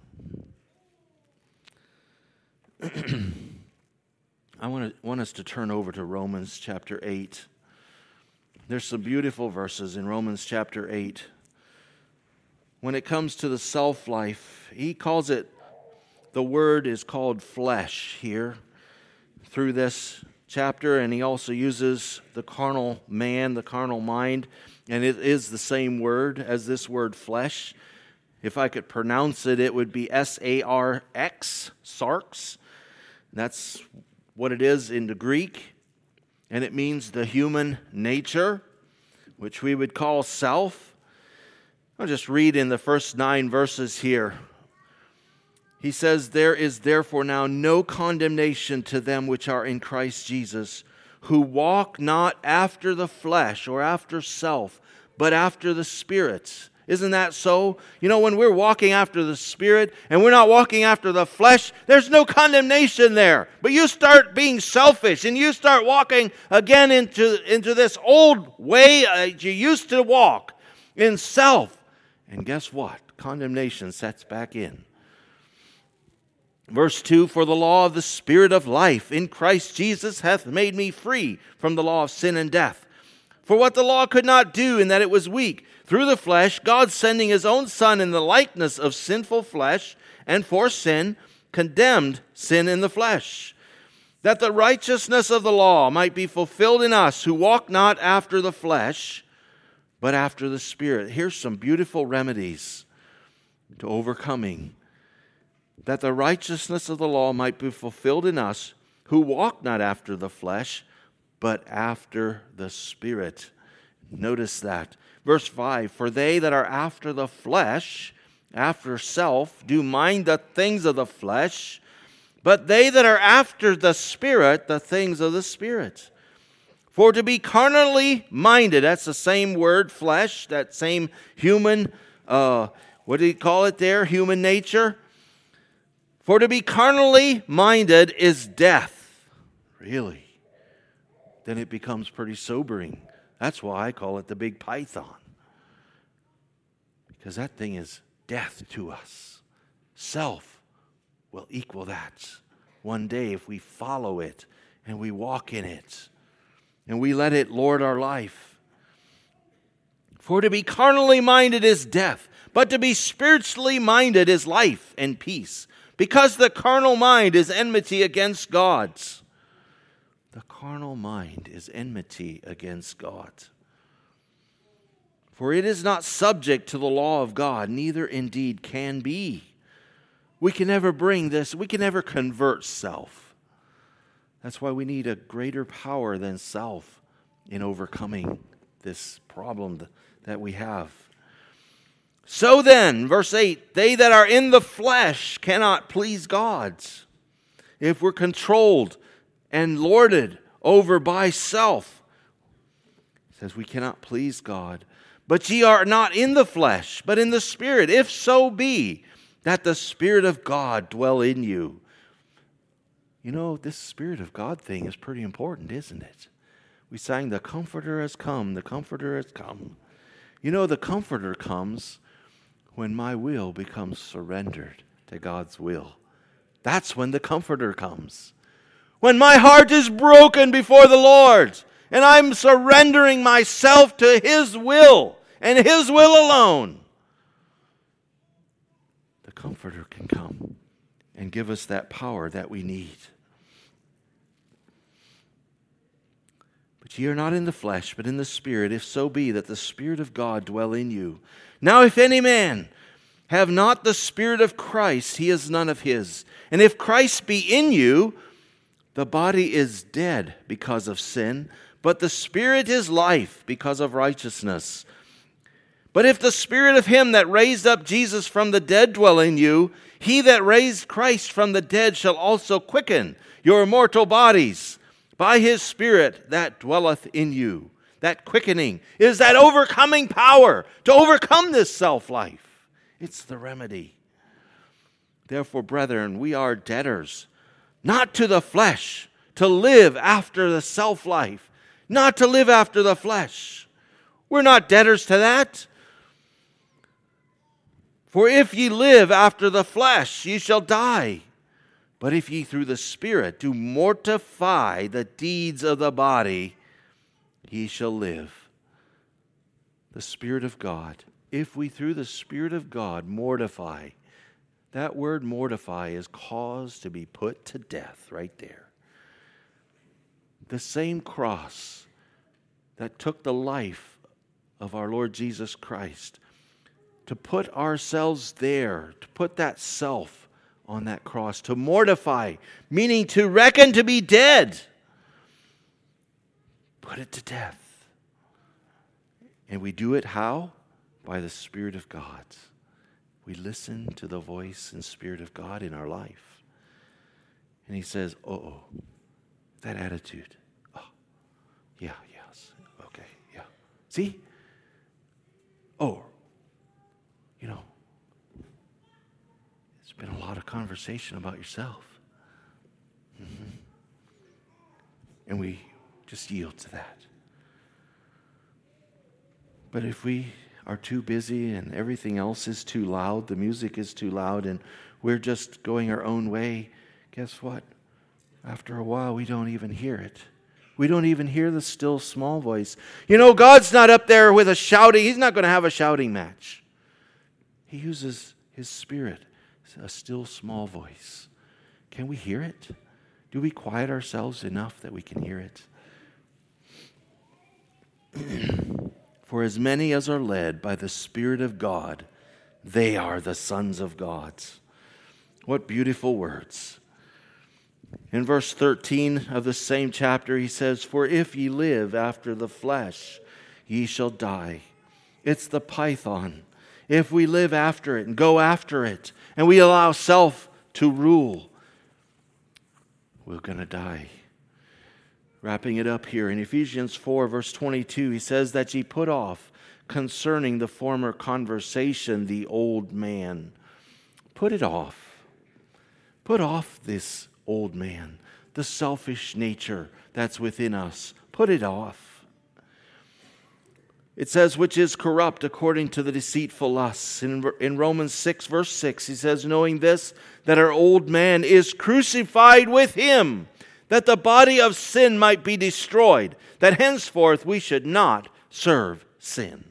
I want us to turn over to Romans chapter 8. There's some beautiful verses in Romans chapter 8. When it comes to the self-life, he calls it, the word is called flesh here through this chapter, and he also uses the carnal man, the carnal mind, and it is the same word as this word flesh. If I could pronounce it, it would be S-A-R-X, sarx. That's what it is in the Greek. And it means the human nature, which we would call self. I'll just read in the first 9 verses here. He says, "There is therefore now no condemnation to them which are in Christ Jesus, who walk not after the flesh or after self, but after the Spirit." Isn't that so? When we're walking after the Spirit and we're not walking after the flesh, there's no condemnation there. But you start being selfish and you start walking again into this old way you used to walk in self. And guess what? Condemnation sets back in. Verse 2, for the law of the Spirit of life in Christ Jesus hath made me free from the law of sin and death. For what the law could not do, in that it was weak, through the flesh, God sending his own Son in the likeness of sinful flesh, and for sin, condemned sin in the flesh, that the righteousness of the law might be fulfilled in us who walk not after the flesh, but after the Spirit. Here's some beautiful remedies to overcoming. That the righteousness of the law might be fulfilled in us who walk not after the flesh, but after the Spirit. Notice that. Verse 5, for they that are after the flesh, after self, do mind the things of the flesh, but they that are after the Spirit, the things of the Spirit. For to be carnally minded, that's the same word, flesh, that same human, what do you call it there? Human nature. For to be carnally minded is death. Really? Then it becomes pretty sobering. That's why I call it the big python. Because that thing is death to us. Self will equal that one day if we follow it and we walk in it and we let it lord our life. For to be carnally minded is death, but to be spiritually minded is life and peace. Because the carnal mind is enmity against God. The carnal mind is enmity against God. For it is not subject to the law of God, neither indeed can be. We can never bring this, we can never convert self. That's why we need a greater power than self in overcoming this problem that we have. So then, verse 8, they that are in the flesh cannot please God. If we're controlled and lorded over by self, it says we cannot please God. But ye are not in the flesh, but in the Spirit, if so be that the Spirit of God dwell in you. You know, this Spirit of God thing is pretty important, isn't it? We sang, the Comforter has come, the Comforter has come. You know, the Comforter comes when my will becomes surrendered to God's will. That's when the Comforter comes. When my heart is broken before the Lord and I'm surrendering myself to His will and His will alone, the Comforter can come and give us that power that we need. But ye are not in the flesh, but in the Spirit, if so be that the Spirit of God dwell in you. Now if any man have not the Spirit of Christ, he is none of his. And if Christ be in you, the body is dead because of sin, but the Spirit is life because of righteousness. But if the Spirit of him that raised up Jesus from the dead dwell in you, he that raised Christ from the dead shall also quicken your mortal bodies by his Spirit that dwelleth in you. That quickening is that overcoming power to overcome this self-life. It's the remedy. Therefore, brethren, we are debtors, not to the flesh, to live after the self-life, not to live after the flesh. We're not debtors to that. For if ye live after the flesh, ye shall die. But if ye through the Spirit do mortify the deeds of the body, ye shall live. The Spirit of God. If we through the Spirit of God mortify, that word mortify is cause to be put to death right there. The same cross that took the life of our Lord Jesus Christ, to put ourselves there, to put that self on that cross, to mortify, meaning to reckon to be dead. Put it to death. And we do it how? By the Spirit of God. We listen to the voice and Spirit of God in our life. And He says, that attitude. Oh, yeah, yes, okay, yeah. See? Oh, there's been a lot of conversation about yourself. Mm-hmm. And we just yield to that. But if we are too busy and everything else is too loud, the music is too loud, and we're just going our own way, guess what? After a while, we don't even hear it. We don't even hear the still small voice. God's not up there with a shouting. He's not going to have a shouting match. He uses His Spirit, a still small voice. Can we hear it? Do we quiet ourselves enough that we can hear it? For as many as are led by the Spirit of God, they are the sons of God. What beautiful words. In verse 13 of the same chapter, he says, "For if ye live after the flesh, ye shall die." It's the python. If we live after it and go after it, and we allow self to rule, we're going to die. Wrapping it up here in Ephesians 4, verse 22, he says that ye put off concerning the former conversation the old man. Put it off. Put off this old man, the selfish nature that's within us. Put it off. It says, which is corrupt according to the deceitful lusts. In Romans 6, verse 6, he says, knowing this, that our old man is crucified with Him, that the body of sin might be destroyed, that henceforth we should not serve sin.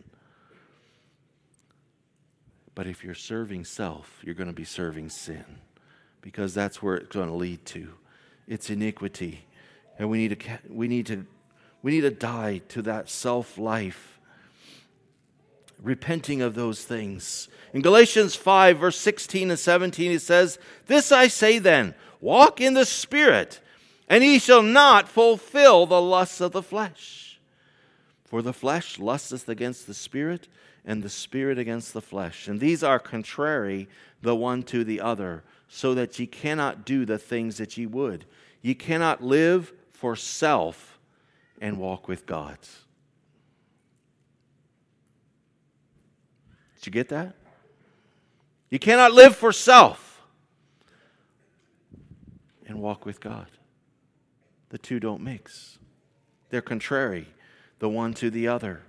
But if you're serving self, you're going to be serving sin, because that's where it's going to lead to. It's iniquity. And we need to die to that self-life, repenting of those things. In Galatians 5, verse 16 and 17, it says, "This I say then, walk in the Spirit, and ye shall not fulfill the lusts of the flesh. For the flesh lusteth against the Spirit, and the Spirit against the flesh. And these are contrary the one to the other, so that ye cannot do the things that ye would. Ye cannot live for self and walk with God." Did you get that? You cannot live for self and walk with God. The two don't mix. They're contrary, the one to the other.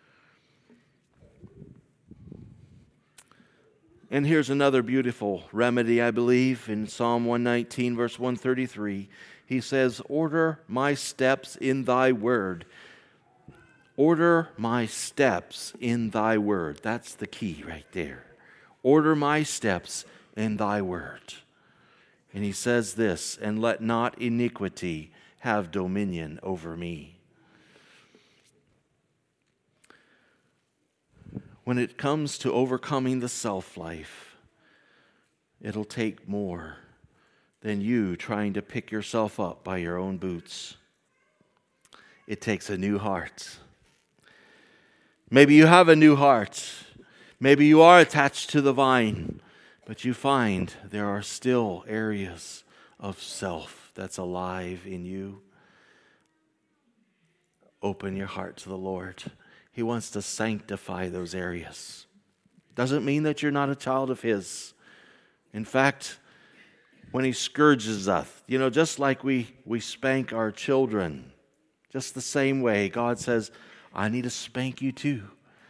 And here's another beautiful remedy, I believe, in Psalm 119, verse 133. He says, "Order my steps in thy word." Order my steps in thy word. That's the key right there. Order my steps in thy word. And he says this, "And let not iniquity have dominion over me." When it comes to overcoming the self-life, it'll take more than you trying to pick yourself up by your own boots. It takes a new heart. Maybe you have a new heart. Maybe you are attached to the vine, but you find there are still areas of self that's alive in you. Open your heart to the Lord. He wants to sanctify those areas. Doesn't mean that you're not a child of His. In fact, when He scourges us, just like we spank our children, just the same way, God says, I need to spank you too.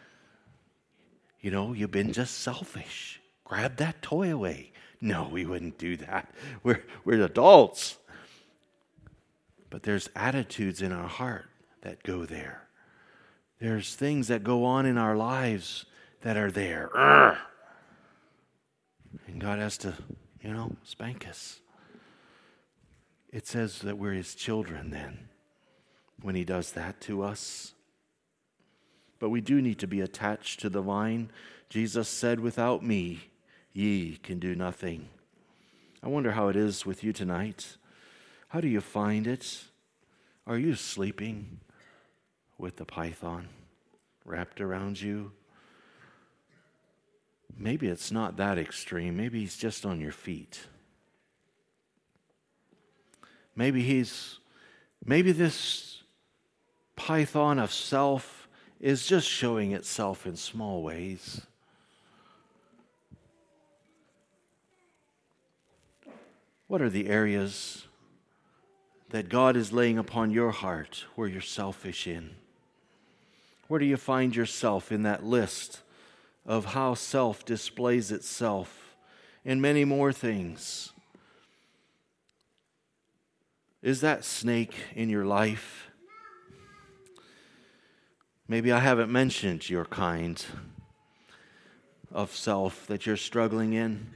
You've been just selfish. Grab that toy away. No, we wouldn't do that. We're adults. But there's attitudes in our heart that go there. There's things that go on in our lives that are there. And God has to, spank us. It says that we're His children then, when He does that to us. But we do need to be attached to the vine. Jesus said, "Without me, ye can do nothing." I wonder how it is with you tonight. How do you find it? Are you sleeping with the python wrapped around you? Maybe it's not that extreme. Maybe he's just on your feet. Maybe this python of self is just showing itself in small ways. What are the areas that God is laying upon your heart where you're selfish in? Where do you find yourself in that list of how self displays itself and many more things? Is that snake in your life? Maybe I haven't mentioned your kind of self that you're struggling in.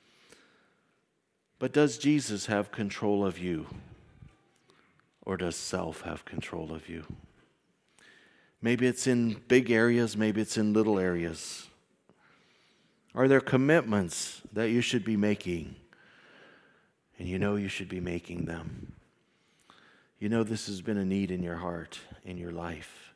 But does Jesus have control of you? Or does self have control of you? Maybe it's in big areas, maybe it's in little areas. Are there commitments that you should be making? And you know you should be making them. You know this has been a need in your heart, in your life.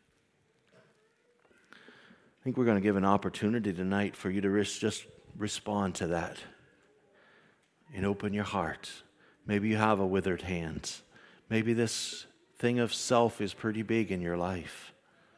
I think we're going to give an opportunity tonight for you to just respond to that and open your heart. Maybe you have a withered hand. Maybe this thing of self is pretty big in your life.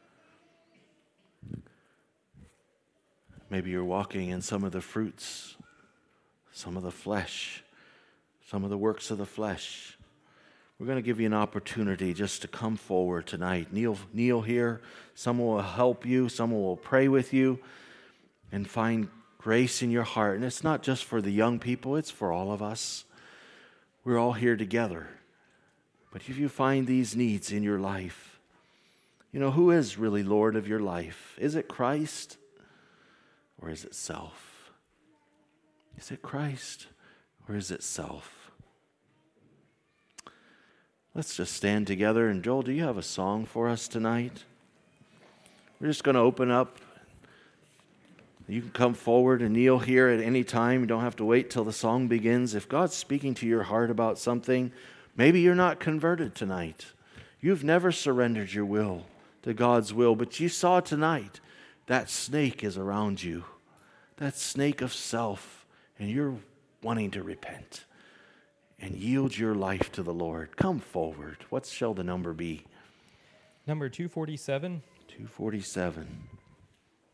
Maybe you're walking in some of the fruits, some of the flesh, some of the works of the flesh. We're going to give you an opportunity just to come forward tonight. Kneel here. Someone will help you. Someone will pray with you and find grace in your heart. And it's not just for the young people. It's for all of us. We're all here together. But if you find these needs in your life, you know, who is really Lord of your life? Is it Christ or is it self? Is it Christ or is it self? Let's just stand together. And Joel, do you have a song for us tonight? We're just going to open up. You can come forward and kneel here at any time. You don't have to wait till the song begins. If God's speaking to your heart about something, maybe you're not converted tonight. You've never surrendered your will to God's will, but you saw tonight that snake is around you, that snake of self, and you're wanting to repent and yield your life to the Lord. Come forward. What shall the number be? Number 247. 247.